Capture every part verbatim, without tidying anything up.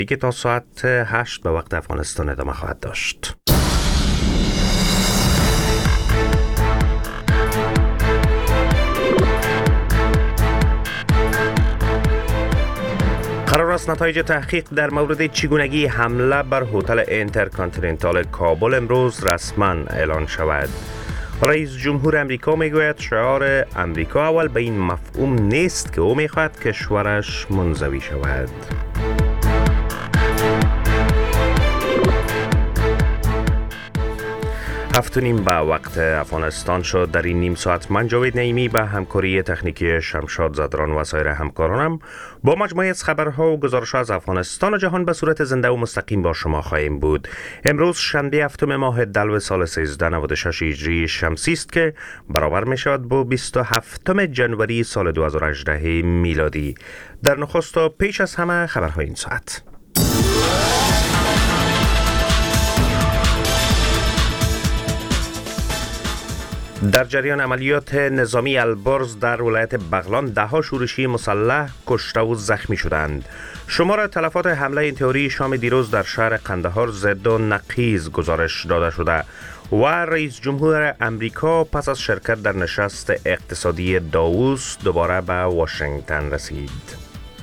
که تا ساعت هشت به وقت افغانستان ادامه خواهد داشت. قرار است نتایج تحقیق در مورد چگونگی حمله بر هتل اینترکانتیننتال کابل امروز رسما اعلان شود. رئیس جمهور امریکا میگوید شعار امریکا اول به این مفهوم نیست که او میخواهد کشورش منزوی شود. هفت و نیم به وقت افغانستان شد. در این نیم ساعت من جاوید نعیمی به همکاری تکنیکی شمشاد زدران و سایر همکارانم با مجموعه از خبرها و گزارش‌ها از افغانستان و جهان به صورت زنده و مستقیم با شما خواهیم بود. امروز شنبه هفتم ماه دلو سال سیزده نود و شش هجری شمسی است که برابر می شود با بیست و هفتم جنوری سال دو هزار و هجده میلادی. در نخست و پیش از همه خبرهای این ساعت. در جریان عملیات نظامی البرز در ولایت بغلان ده ها شورشی مسلح کشته و زخمی شدند. شمار تلفات حمله انتحاری شام دیروز در شهر قندهار ضد و نقیض گزارش داده شده و رئیس جمهور امریکا پس از شرکت در نشست اقتصادی داووس دوباره به واشنگتن رسید.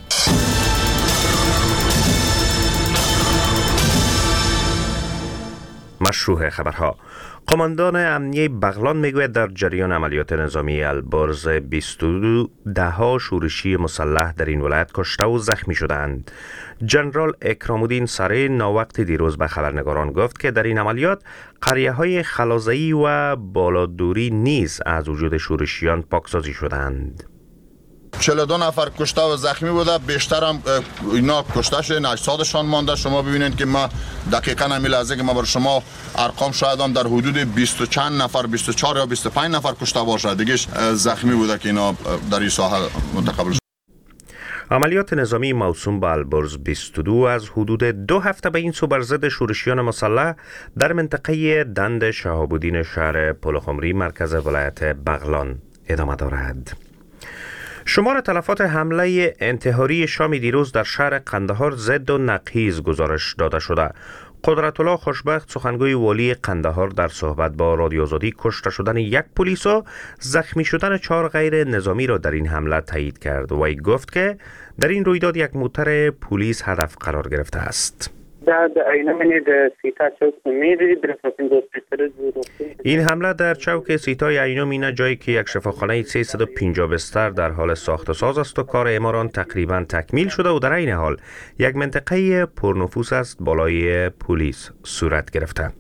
مشروع خبرها. قماندان امنیه بغلان میگوید در جریان عملیات نظامی البرز بیست و دو ده ها شورشی مسلح در این ولایت کشته و زخمی شدند. جنرال اکرام الدین سره ناوقت دیروز به خبرنگاران گفت که در این عملیات قریه های خلازه‌ای و بالادوری نیز از وجود شورشیان پاکسازی شدند. چهل و دو نفر کشته و زخمی بوده، بیشتر هم اینا کشته شدن، اجسادشان مانده. شما ببینید که ما دقیقاً همین لحظه که ما بر شما ارقام شاید هم در حدود بیست و چند نفر، بیست و چهار یا بیست و پنج نفر کشته باشه، دیگه زخمی بوده که اینا در این ساحه منتقل شد. عملیات نظامی موسوم به البرز بیست و دو از حدود دو هفته به این سو بر ضد شورشیان مسلح در منطقه دند شهاب الدین شهر پلخمری مرکز ولایت بغلان ادامه دارد. شمار تلفات حمله انتحاری شام دیروز در شهر قندهار ضد و نقیض گزارش داده شده. قدرت الله خوشبخت سخنگوی والی قندهار در صحبت با رادیو آزادی کشته شدن یک پلیس و زخمی شدن چهار غیر نظامی را در این حمله تایید کرد و ای گفت که در این رویداد یک موتر پلیس هدف قرار گرفته است. این حمله در چوک سیتای اینو مینه، جایی که یک شفاخانه سیصد و پنجاه بستر در حال ساخت و ساز است و کار اعماران تقریبا تکمیل شده و در این حال یک منطقه پرنفوس است بالای پلیس صورت گرفته.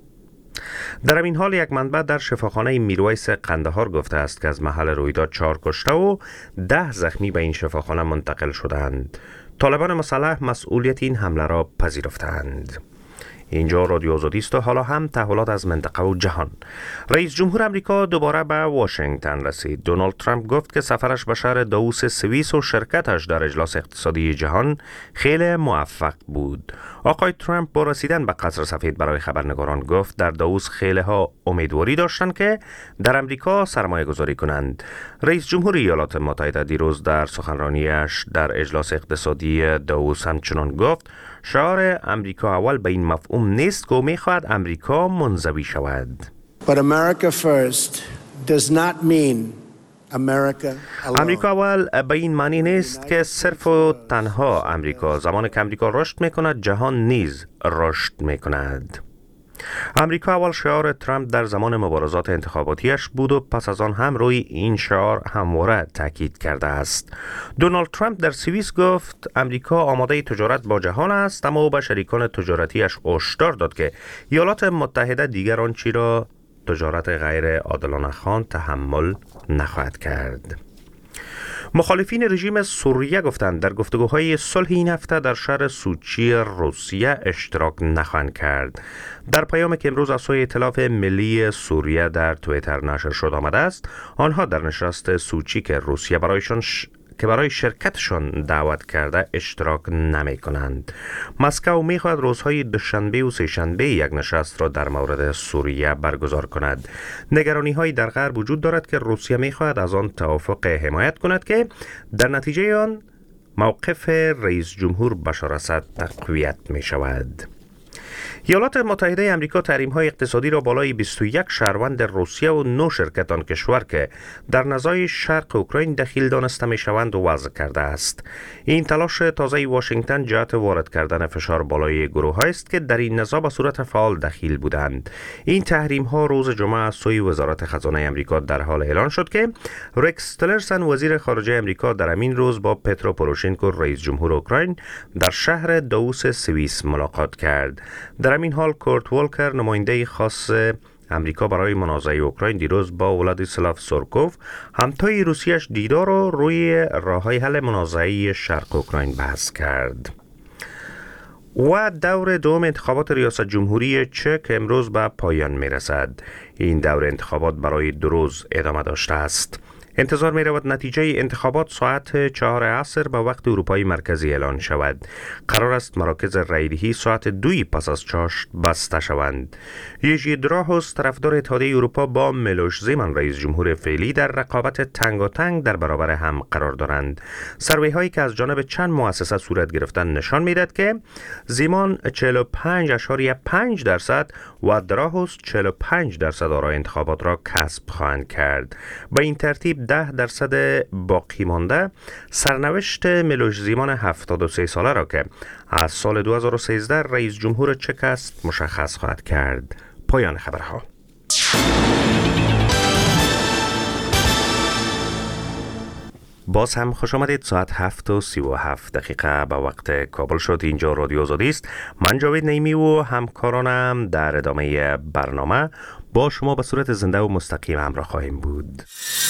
در این حال یک منبع در شفاخانه میرویس قندهار گفته است که از محل رویداد چهار کشته و ده زخمی به این شفاخانه منتقل شدند. طالبان مسلح مسئولیت این حمله را پذیرفتند. اینجا رادیو آزادی است و حالا هم تحولات از منطقه و جهان. رئیس جمهور امریکا دوباره به واشنگتن رسید. دونالد ترامپ گفت که سفرش به شهر داووس سوئیس و شرکتش در اجلاس اقتصادی جهان خیلی موفق بود. آقای ترامپ با رسیدن به قصر سفید برای خبرنگاران گفت در داووس خیلی ها امیدواری داشتند که در امریکا سرمایه گذاری کنند. رئیس جمهور ایالات متحده دیروز در سخنرانیش در اجلاس اقتصادی داووس همچنان گفت شعار امریکا اول به این مفهوم نیست که میخواهد امریکا منزوی شود. But America first does not mean America alone. امریکا اول به این معنی نیست که صرف و تنها امریکا. زمان که امریکا رشد میکند جهان نیز رشد میکند. امریکا اول شعار ترامپ در زمان مبارزات انتخاباتیش بود و پس از آن هم روی این شعار همواره تاکید کرده است. دونالد ترامپ در سوئیس گفت امریکا آماده تجارت با جهان است، اما او به شریکان تجارتیش هشدار داد که ایالات متحده دیگر آنچه را تجارت غیر عادلانه خواند تحمل نخواهد کرد. مخالفین رژیم سوریه گفتند در گفتگوهای صلح این هفته در شهر سوچی روسیه اشتراک نخواهند کرد. در پیامی که امروز از سوی ائتلاف ملی سوریه در توییتر نشر شد آمده است، آنها در نشست سوچی که روسیه برایشان ش... که برای شرکتشان دعوت کرده اشتراک نمی کنند. مسکو می خواهد روزهای دوشنبه و سه‌شنبه یک نشست را در مورد سوریه برگزار کند. نگرانی های در غرب وجود دارد که روسیه می خواهد از آن توافق حمایت کند که در نتیجه آن موقف رئیس جمهور بشار اسد تقویت می شود. ایالات متحده آمریکا تحریم‌های اقتصادی را بالای بیست و یک شهروند روسیه و نه شرکت آن کشور که در نزاع شرق اوکراین دخیل دانسته می‌شوند وضع کرده است. این تلاش تازه واشنگتن جهت وارد کردن فشار بالای گروه‌هایی است که در این نزاع به صورت فعال دخیل بودند. این تحریم‌ها روز جمعه از سوی وزارت خزانه آمریکا در حال اعلان شد که رکس تیلرسن وزیر خارجه آمریکا در همین روز با پترو پوروشنکو رئیس جمهور اوکراین در شهر داووس سوئیس ملاقات کرد. در همین حال کورت والکر نماینده خاص امریکا برای منازعه اوکراین دیروز با ولادیسلاو سورکوف همتای روسیش دیدار رو روی راه‌های حل منازعه شرق اوکراین بحث کرد. و دور دوم انتخابات ریاست جمهوری چک امروز به پایان می رسد. این دور انتخابات برای دو روز ادامه داشته است. انتظار می رود نتیجه انتخابات ساعت چهار عصر به وقت اروپای مرکزی اعلان شود. قرار است مراکز رایدهی ساعت دوی پس از چاشت بسته شوند. یژی دراهوس طرفدار اتحادیه اروپا با میلوش زیمن رئیس جمهور فعلی در رقابت تنگاتنگ در برابر هم قرار دارند. سروی هایی که از جانب چند مؤسسه صورت گرفتن نشان میدهد که زیمان چهل و پنج اشاریه پنج درصد و دراهوس چهل و پنج درصد آرای انتخابات را کسب خواهند کرد. با این ترتیب ده درصد باقی مانده سرنوشت میلوش زیمان هفتاد و سه ساله را که از سال دو هزار و سیزده رئیس جمهور چک است مشخص خواهد کرد. پایان خبرها. باز هم خوش آمدید. ساعت هفت و سی و هفت دقیقه به وقت کابل شد. اینجا رادیو آزادی است. من جاوید نیمی و همکارانم در ادامه برنامه با شما به صورت زنده و مستقیم همراه خواهیم بود.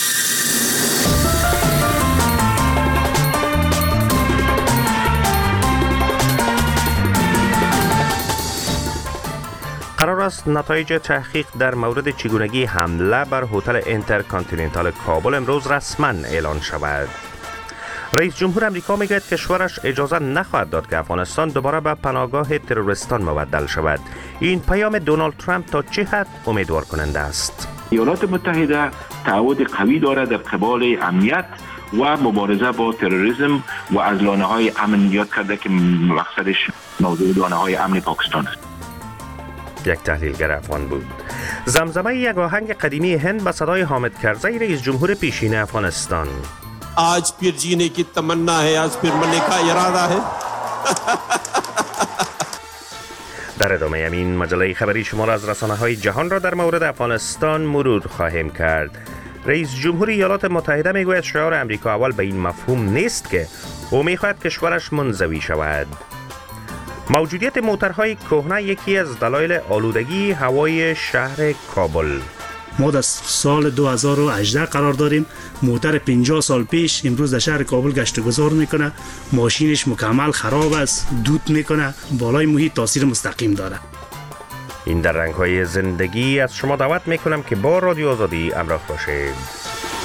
قرار است نتایج تحقیق در مورد چگونگی حمله بر هتل اینترکانتیننتال کابل امروز رسما اعلان شود. رئیس جمهور آمریکا میگوید کشورش اجازه نخواهد داد که افغانستان دوباره به پناهگاه تروریستان مبدل شود. این پیام دونالد ترامپ تا چه حد امیدوار کننده است؟ ایالات متحده تعهد قوی دارد در قبال امنیت و مبارزه با تروریسم و از لانه‌های امن یاد کرده که مقصدش موضوع لانه‌های امن پاکستان است. یک تحلیلگر افغان بود. زمزمه یک آهنگ قدیمی هند به صدای حامد کرزی رئیس جمهور پیشین افغانستان. आज फिर जीने की तमन्ना है, आज फिर मरने का इरादा है. در ادامه همین مجله خبری شما را از رسانه‌های جهان را در مورد افغانستان مرور خواهیم کرد. رئیس جمهور ایالات متحده میگوید شعار امریکا اول به این مفهوم نیست که او میخواهد کشورش منزوی شود. موجودیت موترهای کهنه یکی از دلایل آلودگی هوای شهر کابل. ما در سال دو هزار و هجده قرار داریم. موتر پنجاه سال پیش امروز در شهر کابل گشت و گذار میکنه، ماشینش مکمل خراب است، دود میکنه، بالای محیط تاثیر مستقیم داره. این در رنگ‌های زندگی از شما دعوت میکنم که با رادیو آزادی همراه باشید.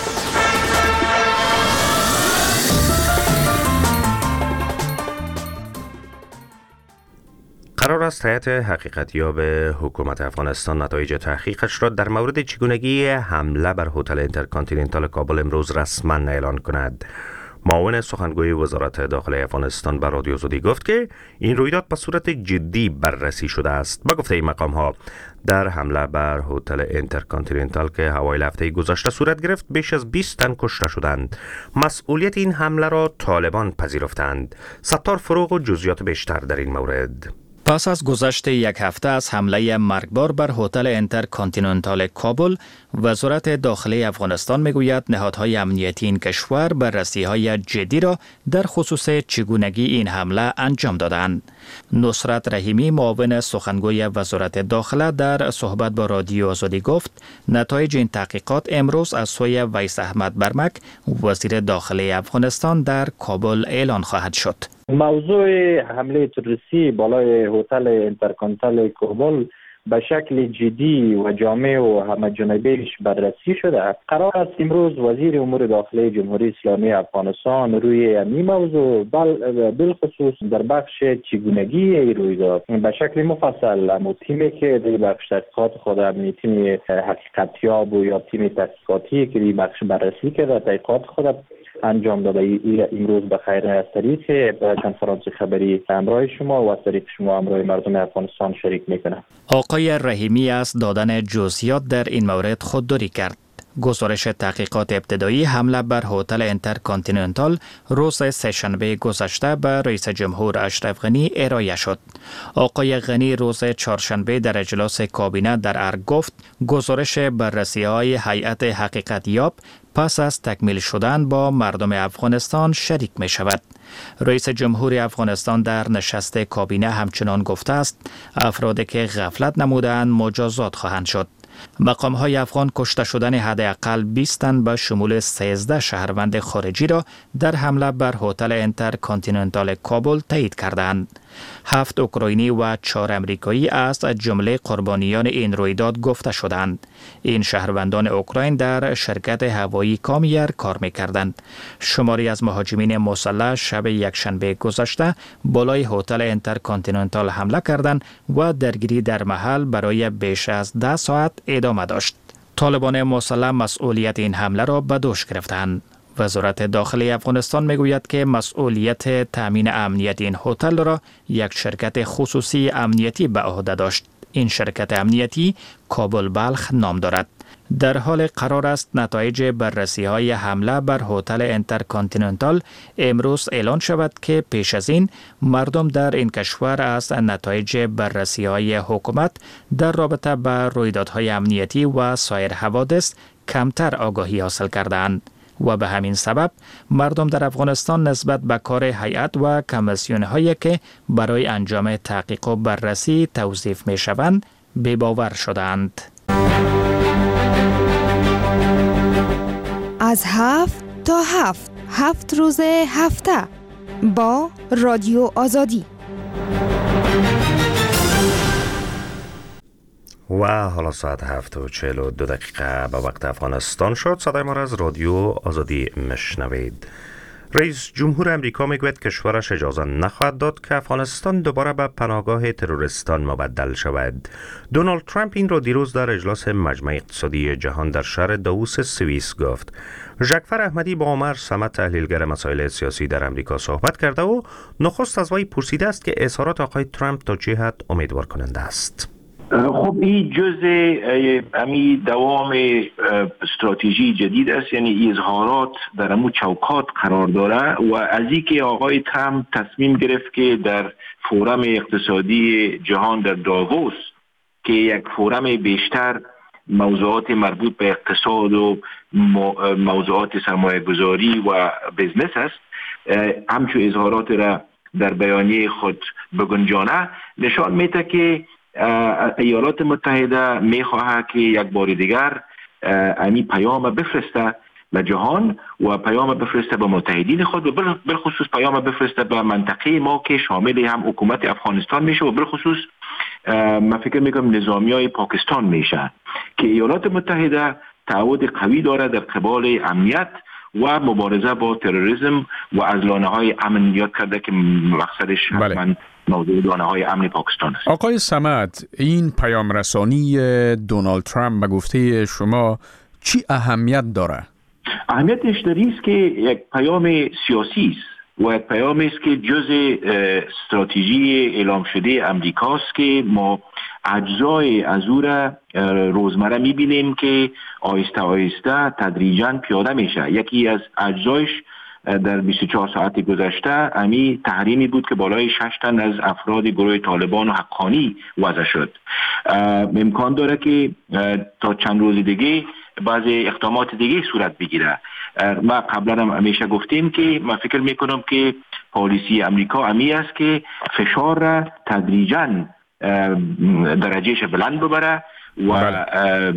قرار است هیئت حقیقتیاب حکومت افغانستان نتایج تحقیقش را در مورد چگونگی حمله بر هتل اینترکانتیننتال کابل امروز رسما اعلان کند. معاون سخنگوی وزارت داخلی افغانستان به رادیو آزادی گفت که این رویداد به صورت جدی بررسی شده است. با گفته این مقام ها در حمله بر هتل اینترکانتیننتال که اوایل هفته گذشته صورت گرفت بیش از بیست تن کشته شدند. مسئولیت این حمله را طالبان پذیرفتند. ستار فروغ و جزئیات بیشتر در این مورد. پس از گذشت یک هفته از حمله مرگبار بر هتل اینترکانتیننتال کابل، وزارت داخلی افغانستان میگوید نهادهای امنیتی این کشور بررسی‌های جدی را در خصوص چگونگی این حمله انجام دادند. نصرت رحیمی معاون سخنگوی وزارت داخله در صحبت با رادیو آزادی گفت نتایج این تحقیقات امروز از سوی ویس احمد برمک وزیر داخلی افغانستان در کابل اعلان خواهد شد. موضوع حمله تروریستی بالای هتل اینترکانتیننتال کابل به شکل جدی و جامع و همه جانبه‌اش بررسی شده. قرار است امروز وزیر امور داخلی جمهوری اسلامی افغانستان روی این موضوع بالخصوص در بخش چگونگی رویداد به شکل مفصل اما تیمی که در بخش تحقیقات خود همین تیم حقیقتیاب و یا تیم تحقیقاتی که در بخش بررسی کرده تحقیقات خود انجام داده. ای امروز به خیر از طریق کنفرانس خبری همراه شما و از طریق شما همراه مردم افغانستان شریک میکنم. آقای رحیمی از دادن جزئیات در این مورد خودداری کرد. گزارش تحقیقات ابتدایی حمله بر هتل انترکانتیننتال روز سه‌شنبه گذشته به رئیس جمهور اشرف غنی ارائه شد. آقای غنی روز چهارشنبه در اجلاس کابینه در ارگ گفت گزارش بررسی‌های هیئت حقیقت یاب پس از تکمیل شدن با مردم افغانستان شریک می شود. رئیس جمهور افغانستان در نشست کابینه همچنان گفته است افرادی که غفلت نمودند مجازات خواهند شد. مقام های افغان کشته شدن حداقل بیست تن به شمول سیزده شهروند خارجی را در حمله بر هتل انترکانتیننتال کابل تایید کردند. هفت اوکراینی و چهار امریکایی از جمله قربانیان این رویداد گفته شدند. این شهروندان اوکراین در شرکت هوایی کامیر کار می‌کردند. شماری از مهاجمین مسلح شب یکشنبه گذشته بالای هتل انترکانتیننتال حمله کردند و درگیری در محل برای بیش از ده ساعت ادامه داشت. طالبان مسلح مسئولیت این حمله را به دوش گرفتند. وزارت داخلی افغانستان میگوید که مسئولیت تامین امنیت این هتل را یک شرکت خصوصی امنیتی به عهده داشت. این شرکت امنیتی کابل بلخ نام دارد. در حال قرار است نتایج بررسی های حمله بر هتل انترکانتیننتال امروز اعلان شود که پیش از این مردم در این کشور از نتایج بررسی های حکومت در رابطه با رویدادهای امنیتی و سایر حوادث کمتر آگاهی حاصل کردند. و به همین سبب مردم در افغانستان نسبت به کار هیئت و کمیسیون هایی که برای انجام تحقیق و بررسی توظیف می شوند بی‌باور شدند. از هفت تا هفت هفت روز هفته با رادیو آزادی. و حالا ساعت هفت و چهل و دو دقیقه به وقت افغانستان شد. صدای ما را از رادیو آزادی مشنوید. رئیس جمهور امریکا میگوید کشورش اجازه نخواهد داد که افغانستان دوباره به پناهگاه تروریستان مبدل شود. دونالد ترامپ این را دیروز در اجلاس مجمع اقتصادی جهان در شهر داووس سوئیس گفت. ژاکفر احمدی با عمر صمد تحلیلگر مسائل سیاسی در امریکا صحبت کرده و نخست از وی پرسیده است که اظهارات آقای ترامپ تا چه حد امیدوار کننده است. خب این جزء امی دوام استراتژی جدید است، یعنی اظهارات در امو چوکات قرار داره و از این که آقای ترامپ تصمیم گرفت که در فورم اقتصادی جهان در داووس که یک فورم بیشتر موضوعات مربوط به اقتصاد و موضوعات سرمایه گذاری و بزنس است، همچون اظهارات را در بیانیه خود بگنجانه نشان میده که ایالات متحده میخواهد که یک بار دیگر امی پیام بفرسته به جهان و پیام بفرسته به متحدین خود و بالخصوص پیام بفرسته به منطقه ما که شامل هم حکومت افغانستان میشه و بالخصوص من فکر میکنم نظامی های پاکستان میشه که ایالات متحده تعهد قوی داره در قبال امنیت و مبارزه با تروریسم و از لانه های امن یاد کرده که مقصدش حتما موضوع لانه های امن پاکستان است. آقای صمد، این پیام رسانی دونالد ترامپ به گفته شما چی اهمیت داره؟ اهمیتش در این است که یک پیام سیاسی است و یک پیامی است که جزء استراتژی اعلام شده امریکاست که ما اجزای از او را روزمره میبینیم که آهسته آهسته تدریجاً پیاده میشه. یکی از اجزایش در بیست و چهار ساعت گذشته امی تحریمی بود که بالای شش تن از افراد گروه طالبان و حقانی وضع شد. امکان داره که تا چند روز دیگه بعضی اقدامات دیگه صورت بگیره. ما قبلا هم همیشه گفتیم که من فکر میکنم که پالیسی امریکا امی است که فشار را تدریجاً درجهش بلند ببره و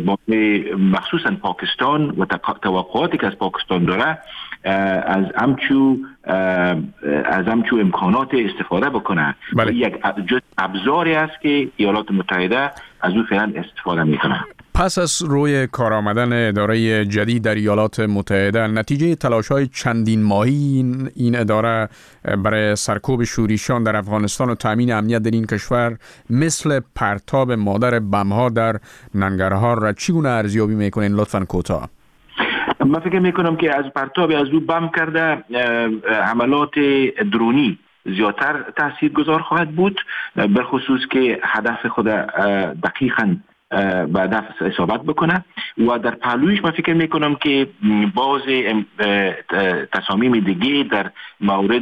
مخصوصا پاکستان و توقعاتی که از پاکستان داره از همچو از همچو امکانات استفاده بکنه. بله. یک جز ابزاری است که ایالات متحده از او فعلا استفاده میکنه. پس از روی کار آمدن اداره جدید در ایالات متحده، نتیجه تلاش‌های چندین ماهی این, این اداره برای سرکوب شورشیان در افغانستان و تامین امنیت در این کشور مثل پرتاب مادر بم‌ها در ننگرهار را چگونه ارزیابی میکنین؟ لطفاً کوتاه. من فکر میکنم که از پرتاب از او بم کرده حملات درونی زیادتر تأثیر گذار خواهد بود، بالخصوص که هدف خود دقیقاً به هدف اصابت بکنه و در پهلویش من فکر میکنم که باز تصامیم دیگه در مورد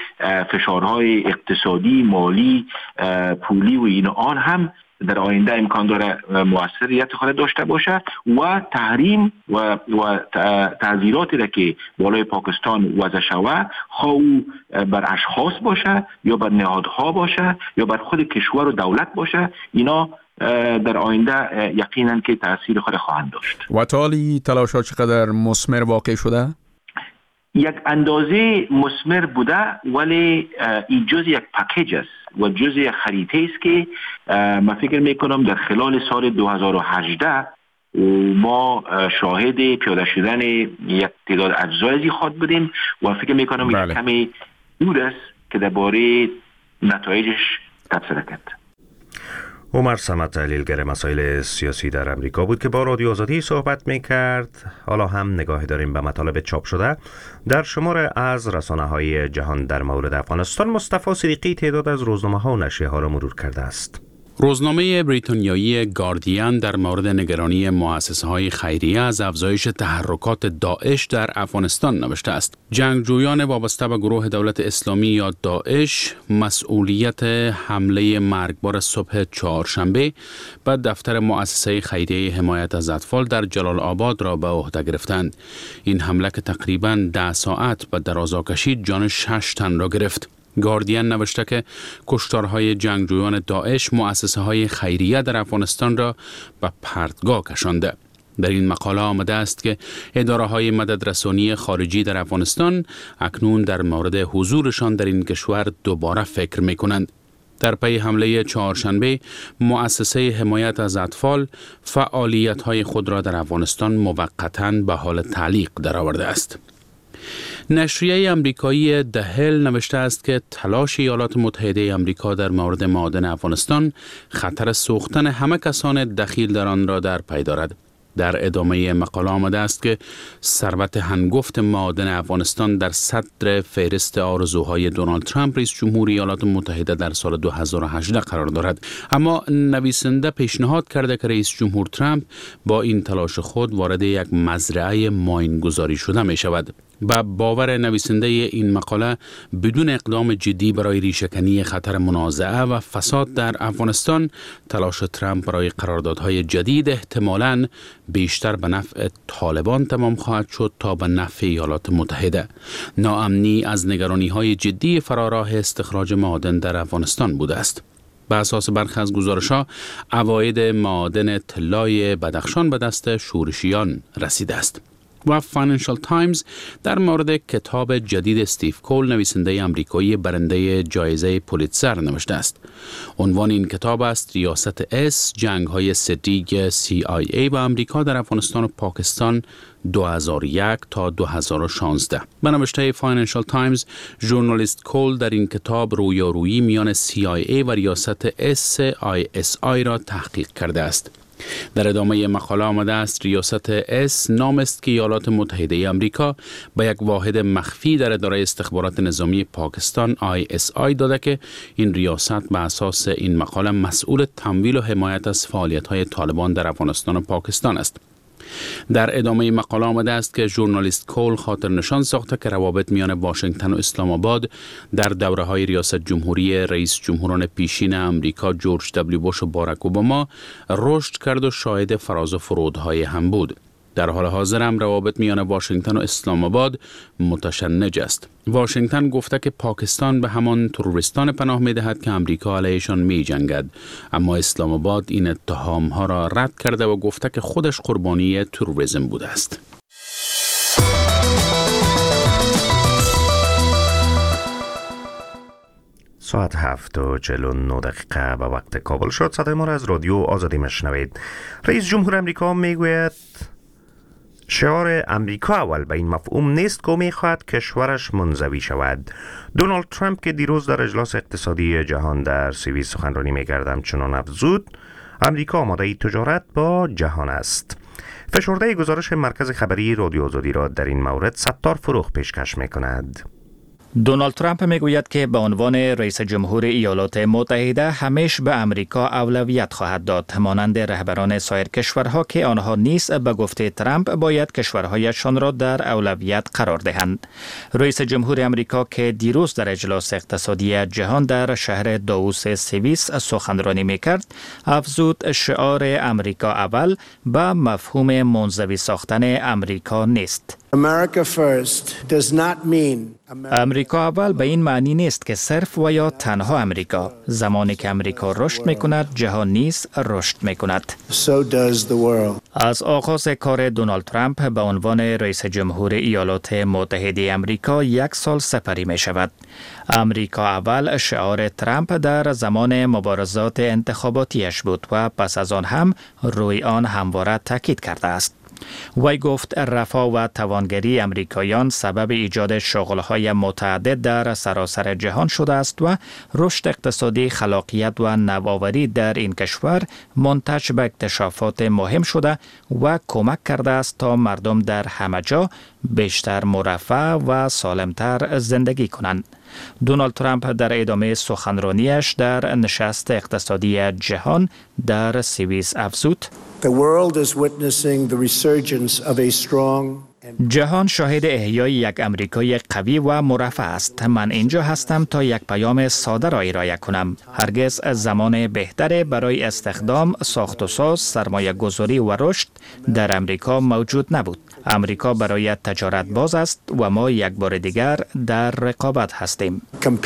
فشارهای اقتصادی، مالی، پولی و این آن هم در آینده امکان داره موثریت خود داشته باشه و تحریم و و تعزیراتی را که بالای پاکستان وضع شوه، خواه او بر اشخاص باشه یا بر نهادها باشه یا بر خود کشور و دولت باشه، اینا در آینده یقینا که تأثیر خود خواهند داشت. و تالی تلاش‌ها چقدر مثمر واقع شده؟ یک اندازه مثمر بوده، ولی این جز یک پکیج است و جز یک خریطه است که من فکر میکنم در خلال سال دو هزار و هجده ما شاهد پیاده شدن یک تعداد اجزای خواهد بودیم و فکر میکنم بله. یک کمی دور است که درباره نتایجش تبصره کرد. عمر صمد، تحلیلگر مسائل سیاسی در امریکا بود که با رادیو آزادی صحبت میکرد. حالا هم نگاهی داریم به مطالب چاپ شده در شماره از رسانه‌های جهان در مورد افغانستان. مصطفی صدیقی تعداد از روزنامه‌ها و نشریه‌ها را مرور کرده است. روزنامه بریتانیایی گاردین در مورد نگرانی مؤسسه‌های خیریه از افزایش تحرکات داعش در افغانستان نوشته است. جنگجویان وابسته به گروه دولت اسلامی یا داعش مسئولیت حمله مرگبار صبح چهارشنبه به دفتر مؤسسه خیریه حمایت از اطفال در جلال آباد را به عهده گرفتند. این حمله که تقریباً ده ساعت به درازا کشید جان شش تن را گرفت. گاردین نوشته که کشتارهای جنگجویان داعش مؤسسه های خیریه در افغانستان را به پرتگاه کشانده. در این مقاله آمده است که اداره های مددرسانی خارجی در افغانستان اکنون در مورد حضورشان در این کشور دوباره فکر می کنند. در پی حمله چهارشنبه مؤسسه حمایت از اطفال فعالیت های خود را در افغانستان موقتاً به حال تعلیق درآورده است. نشریه امریکایی The Hill نوشته است که تلاش ایالات متحده امریکا در مورد معادن افغانستان خطر سوختن همه کسان دخیل در آن را در پی دارد. در ادامه مقاله آمده است که ثروت هنگفت معادن افغانستان در صدر فهرست آرزوهای دونالد ترامپ رئیس جمهور ایالات متحده در سال دو هزار و هجده قرار دارد. اما نویسنده پیشنهاد کرده که رئیس جمهور ترامپ با این تلاش خود وارد یک مزرعه ماینگذاری شده می شود. با باور نویسنده این مقاله بدون اقدام جدی برای ریشه‌کنی خطر منازعه و فساد در افغانستان، تلاش ترامپ برای قراردادهای جدید احتمالاً بیشتر به نفع طالبان تمام خواهد شد تا به نفع ایالات متحده. ناامنی از نگرانی‌های جدی فراراه استخراج معادن در افغانستان بوده است. به اساس برخی از گزارش‌ها، عواید معادن طلای بدخشان به دست شورشیان رسیده است. و فاینانشال تایمز در مورد کتاب جدید استیو کول نویسنده آمریکایی برنده جایزه پولیتزر نوشته است. عنوان این کتاب است ریاست اس جنگ‌های سدیگ سی آی ای و آمریکا در افغانستان و پاکستان دو هزار و یک تا دو هزار و شانزده. به نوشته فاینانشال تایمز، ژورنالیست کول در این کتاب رویارویی میان سی آی ای و ریاست اس آی اس آی را تحقیق کرده است. در ادامه مقاله آمده است ریاست اس نام است که ایالات متحده آمریکا به یک واحد مخفی در اداره استخبارات نظامی پاکستان آی اس آی داده که این ریاست به اساس این مقاله مسئول تمویل و حمایت از فعالیت‌های طالبان در افغانستان و پاکستان است. در ادامه مقاله آمده است که ژورنالیست کول خاطر نشان ساخته که روابط میان واشنگتن و اسلام آباد در دوره‌های ریاست جمهوری رئیس جمهوران پیشین آمریکا جورج دبلیو بوش و باراک اوباما رشد کرد و شاهد فراز و فرودهای هم بود. در حال حاضر هم روابط میان واشنگتن و اسلام آباد متشنج است. واشنگتن گفته که پاکستان به همان تروریستان پناه می‌دهد که آمریکا علیهشان می‌جنگد، اما اسلام آباد این اتهام‌ها را رد کرده و گفته که خودش قربانی تروریسم بوده است. ساعت هفت و چهل و نه دقیقه به وقت کابل شد. صدای ما را از رادیو آزادی میشنوید. رئیس جمهور امریکا میگوید شعار امریکا اول به این مفهوم نیست که میخواهد کشورش منزوی شود. دونالد ترامپ که دیروز در اجلاس اقتصادی جهان در سوئیس سخنرانی میکرد همچنان افزود امریکا آماده تجارت با جهان است. فشرده گزارش مرکز خبری رادیو آزادی را در این مورد ستار فروغ پیشکش می‌کند. دونالد ترامپ میگوید که به عنوان رئیس جمهور ایالات متحده همیشه به امریکا اولویت خواهد داد، مانند رهبران سایر کشورها که آنها نیز به گفته ترامپ باید کشورهایشان را در اولویت قرار دهند. رئیس جمهور امریکا که دیروز در اجلاس اقتصادی جهان در شهر داووس سوئیس سخنرانی میکرد، افزود شعار امریکا اول به مفهوم منزوی ساختن امریکا نیست. America first does not mean امریکا اول به این معنی نیست که صرف و یا تنها امریکا. زمانی که امریکا رشد میکند، جهان نیز رشد میکند. So does the world. از آغاز کار دونالد ترامپ به عنوان رئیس جمهور ایالات متحده امریکا یک سال سپری می شود. امریکا اول شعار ترامپ در زمان مبارزات انتخاباتیش بود و پس از آن هم روی آن همواره تاکید کرده است. وی گفت رفاه و توانگری امریکایان سبب ایجاد شغل‌های متعدد در سراسر جهان شده است و رشد اقتصادی، خلاقیت و نوآوری در این کشور منتج به اکتشافات مهم شده و کمک کرده است تا مردم در همه جا بیشتر مرفه و سالمتر زندگی کنند. دونالد ترامپ در ادامه سخنرانیش در نشست اقتصادی جهان در سوئیس افزود: The world is witnessing the resurgence of a strong جهان شاهد احیای یک امریکای قوی و مرفه است. من اینجا هستم تا یک پیام ساده را ارائه کنم. هرگز زمان بهتری برای استخدام، ساخت و ساز، سرمایه گذاری و رشد در امریکا موجود نبود. امریکا برای تجارت باز است و ما یک بار دیگر در رقابت هستیم.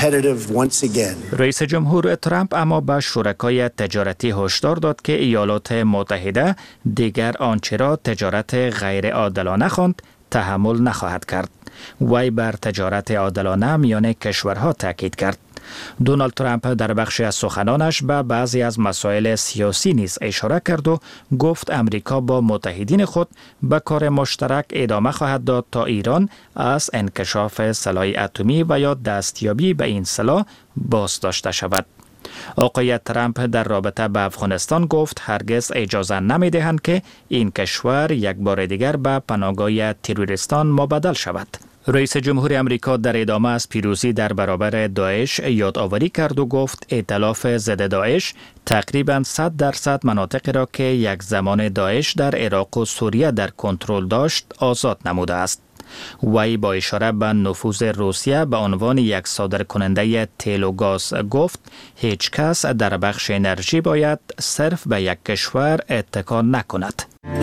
رئیس جمهور ترامپ اما به شرکای تجارتی هشدار داد که ایالات متحده دیگر آنچه را تجارت غیر عادلانه خواند تحمل نخواهد کرد. وی بر تجارت عادلانه میان کشورها تاکید کرد. دونالد ترامپ در بخشی از سخنانش به بعضی از مسائل سیاسی نیز اشاره کرد و گفت امریکا با متحدین خود به کار مشترک ادامه خواهد داد تا ایران از انکشاف سلاح اتمی و یا دستیابی به این سلاح باز داشته شود. آقای ترامپ در رابطه به افغانستان گفت هرگز اجازه نمی دهند که این کشور یک بار دیگر به پناهگاه تروریستان مبادل شود. رئیس جمهور امریکا در ادامه از پیروزی در برابر داعش یادآوری کرد و گفت ائتلاف ضد داعش تقریباً صد درصد مناطقی را که یک زمان داعش در عراق و سوریه در کنترل داشت آزاد نموده است. وی با اشاره به نفوذ روسیه به عنوان یک صادرکننده تیل و گاز گفت هیچ کس در بخش انرژی باید صرف به یک کشور اتکا نکند.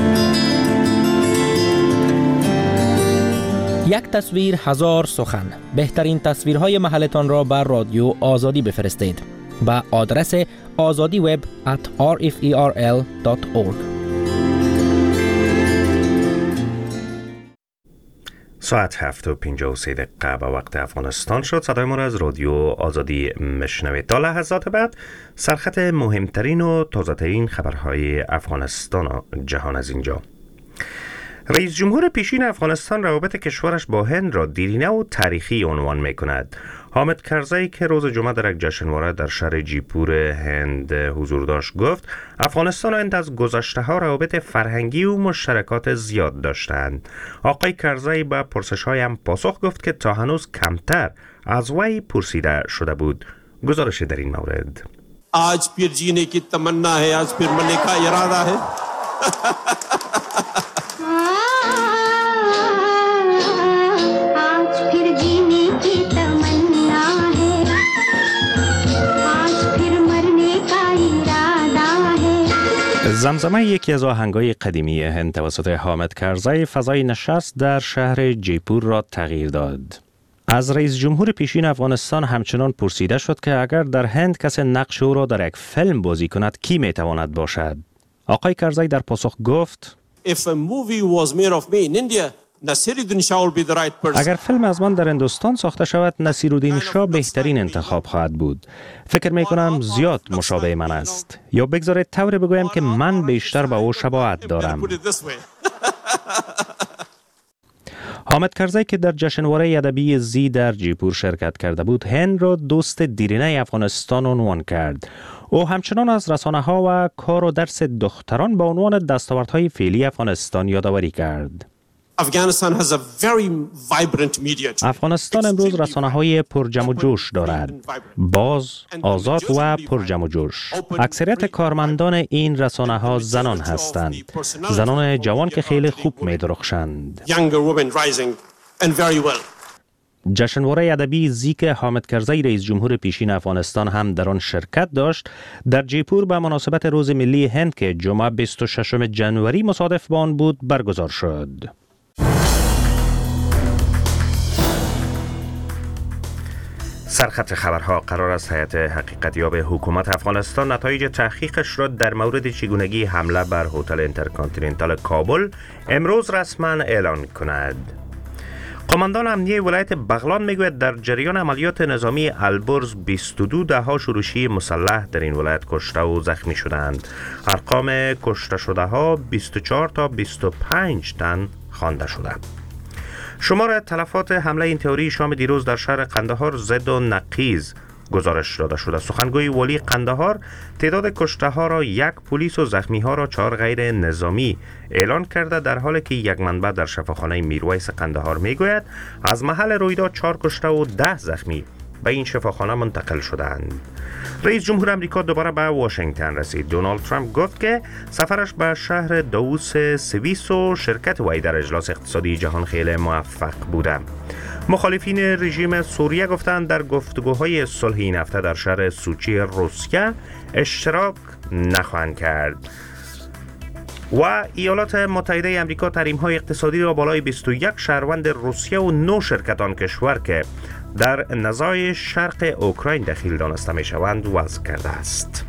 یک تصویر هزار سخن. بهترین تصویرهای محلتان را بر رادیو آزادی بفرستید با آدرس آزادی وب ات آر اف ای آر ال دات اورگ. ساعت هفت و پنجاه و سه دقیقه به وقت افغانستان شد. صدای ما را از رادیو آزادی مشنوید. تا لحظات بعد سرخط مهمترین و تازه‌ترین خبرهای افغانستان و جهان از اینجا. رئیس جمهور پیشین افغانستان روابط کشورش با هند را دیرینه و تاریخی عنوان می کند. حامد کرزی که روز جمعه در یک جشنواره در شهر جیپور هند حضور داشت گفت افغانستان و هند از گذشته ها روابط فرهنگی و مشترکات زیاد داشتند. آقای کرزی به پرسش هایم پاسخ گفت که تا هنوز کمتر از وی پرسیده شده بود. گزارش در این مورد: आज फिर जीने की तमन्ना है, आज फिर मरने का इरादा है. زمزمه یکی از آهنگای قدیمی هند توسط حامد کرزی فضای نشست در شهر جیپور را تغییر داد. از رئیس جمهور پیشین افغانستان همچنان پرسیده شد که اگر در هند کسی نقش او را در یک فیلم بازی کند کی میتواند باشد؟ آقای کرزی در پاسخ گفت If a movie was made of me in India, Nasiruddin Shah will be the right person. اگر فیلم از من در هندوستان ساخته شود نصیرالدین شاه بهترین انتخاب خواهد بود. فکر می کنم زیاد مشابه من است. یا بگذارید طوری بگویم که من بیشتر با او شباهت دارم. حامد کرزی که در جشنواره ادبی زی در جیپور شرکت کرده بود هند را دوست دیرینه افغانستان عنوان کرد. او همچنان از رسانه‌ها و کار و درس دختران به عنوان دستاوردهای فعلی افغانستان یادآوری کرد. افغانستان امروز رسانه‌های پرجم و جوش دارد. باز، آزاد و پرجم و جوش. اکثریت کارمندان این رسانه‌ها زنان هستند. زنان جوان که خیلی خوب می‌درخشند. جشنواره ادبی زیک حامد کرزی رئیس جمهور پیشین افغانستان هم در آن شرکت داشت. در جیپور به مناسبت روز ملی هند که جمعه بیست و ششم ژانویه مصادف با آن بود برگزار شد. سرخط خبرها قرار است هیئت حقیقتیاب حکومت افغانستان نتایج تحقیقش را در مورد چگونگی حمله بر هتل اینترکانتیننتال کابل امروز رسما اعلان کند. قماندان امنیه ولایت بغلان میگوید در جریان عملیات نظامی البرز بیست و دو دهها شورشی مسلح در این ولایت کشته و زخمی شدند. ارقام کشته شده ها بیست و چهار تا بیست و پنج تن خوانده شده. شمار تلفات حمله این تئوری شام دیروز در شهر قندهار زد و نقیز گزارش داده شده. سخنگوی ولی قندهار تعداد کشته ها را یک پلیس و زخمی ها را چهار غیر نظامی اعلان کرده، در حالی که یک منبع در شفاخانه میرویس قندهار میگوید از محل رویداد چهار کشته و ده زخمی به این شفاخانه منتقل شدند. رئیس جمهور امریکا دوباره به واشنگتن رسید. دونالد ترامپ گفت که سفرش به شهر داووس سوئیس و شرکت وی در اجلاس اقتصادی جهان خیلی موفق بوده. مخالفین رژیم سوریه گفتند در گفتگوهای صلح این هفته در شهر سوچی روسیه اشتراک نخواهند کرد. و ایالات متحده امریکا تحریم‌های اقتصادی را بالای بیست و یک شهروند روسیه و نه شرکت آن کشور که در نزاع شرق اوکراین دخیل دانسته می‌شوند وضع کرده است.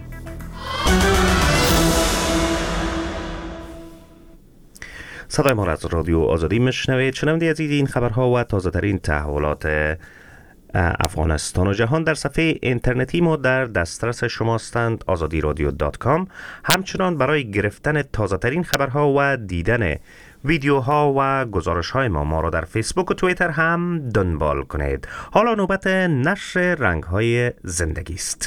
صدای ما را از رادیو آزادی میشنوید. شنونده عزیز، این خبرها و تازه ترین تحولات افغانستان و جهان در صفحه اینترنتی ما در دسترس شما هستند، آزادی رادیو دات کام. همچنان برای گرفتن تازه ترین خبرها و دیدن ویدیوها و گزارش‌های ما ما را در فیسبوک و توییتر هم دنبال کنید. حالا نوبت نشر رنگ‌های زندگی است.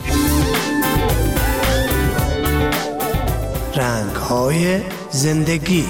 رنگ‌های زندگی.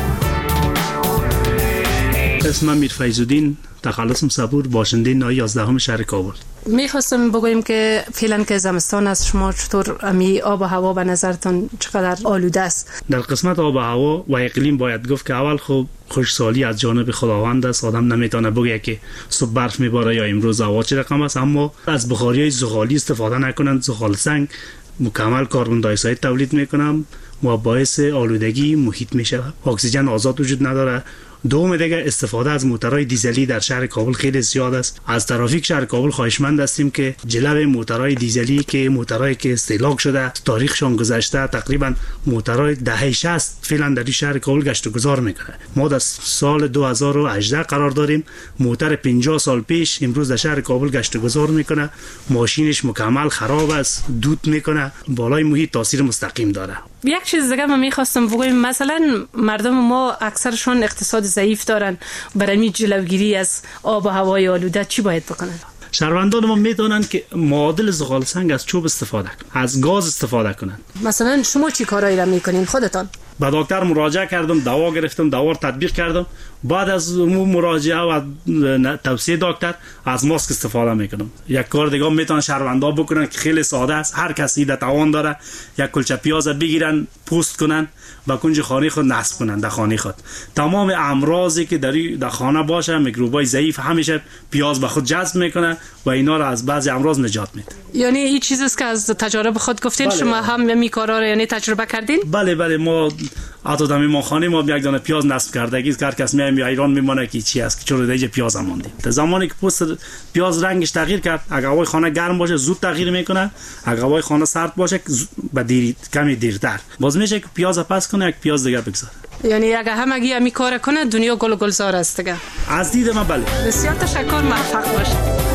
اسمم میر فیض‌الدین، تخلصم صبور، باشنده نای یازدهم شهر کابل. میخواستم بگویم که فعلا که زمستان است، شما چطور امی آب و هوا به نظرتان چقدر آلوده است؟ در قسمت آب و هوا و اقلیم باید گفت که اول خوب خوشسالی از جانب خداوند است. آدم نمیتونه بگه که صبح برف میباره یا امروز هوا چه رقم است، اما از بخاری‌های زغالی استفاده نکنند. زغال سنگ مکمل کربن دی اکساید تولید میکنن و باعث آلودگی محیط میشه. اکسیژن آزاد وجود نداره. دوم دیگه استفاده از موتورهای دیزلی در شهر کابل خیلی زیاد است. از ترافیک شهر کابل خواهشمند هستیم که جلوی موتورهای دیزلی که موتورهایی که استهلاک شده تاریخشان گذشته، تقریبا موتورهای دهه شصت فعلا در شهر کابل گشت و گذار میکنه. ما در سال دو هزار و هجده قرار داریم. موتور پنجاه سال پیش امروز در شهر کابل گشت و گذار میکنه. ماشینش مکمل خراب است، دود میکنه، بالای محیط تاثیر مستقیم داره. یک چیز دیگه من میخواستم بگویم، مثلا مردم ما اکثرشون اقتصاد ضعیف دارن. برای جلوگیری از آب و هوای آلوده چی باید بکنن؟ شهروندان ما میدونن که معادل زغال سنگ از چوب استفاده کنن، از گاز استفاده کنن. مثلا شما چی کارایی را میکنین خودتان؟ به دکتر مراجعه کردم، دوا گرفتم، دوا رو تطبیق کردم. بعد از مراجعه و توصیه دکتر از ماسک استفاده میکنم. یک کار دیگه میتونن شهروندا بکنن که خیلی ساده است. هر کسی در توان داره یک کلچه پیاز بگیرن، پوست کنن، با کنج خانه خود نصب کنن در خانه خود. تمام امراضی که در در خانه باشه، میکروبای ضعیف، همیشه پیاز به خود جذب میکنه و اینا را از بعضی امراض نجات میده. یعنی این چیزی است که از تجربه خود گفتین؟ بله. شما هم می کارا رو یعنی تجربه کردین؟ بله بله، ما حتی در میمانخانه ما یک دانه پیاز نصب کردگی هر کس میایم ایران میمونه که چی است که چرا دیگه پیاز هم موندیم. تا زمانی که پوست پیاز رنگش تغییر کرد، اگر هوای خانه گرم باشه زود تغییر میکنه، اگر هوای خانه سرد باشه به دیر کمی دیرتر. باز میشه که پیاز پس کنه یک پیاز دیگه بگذاره. یعنی اگر همگی همی کار کنه دنیا گل و گلزار است دیگه. از دید من بله. بسیار تشکر، موفق باشید.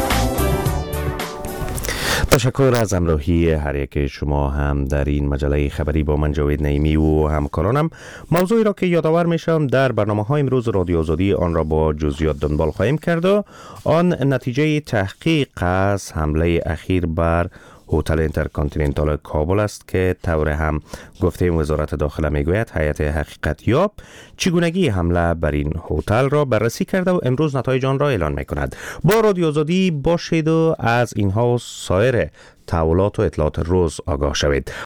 تشکر از همراهی هر یک شما هم در این مجله خبری با من جاوید نعیمی و همکارانم. موضوعی را که یادآور میشم در برنامه‌های امروز رادیو آزادی آن را با جزئیات دنبال خواهیم کرد. آن نتیجه تحقیق از حمله اخیر بر هتل اینترکانتیننتال کابل است که طور هم گفته وزارت داخله میگوید هیئت حقیقت یاب چگونگی حمله بر این هتل را بررسی کرده و امروز نتایج آن را اعلان میکند. با رادیو آزادی باشید و از اینها و سایر تحولات و اطلاعات روز آگاه شوید.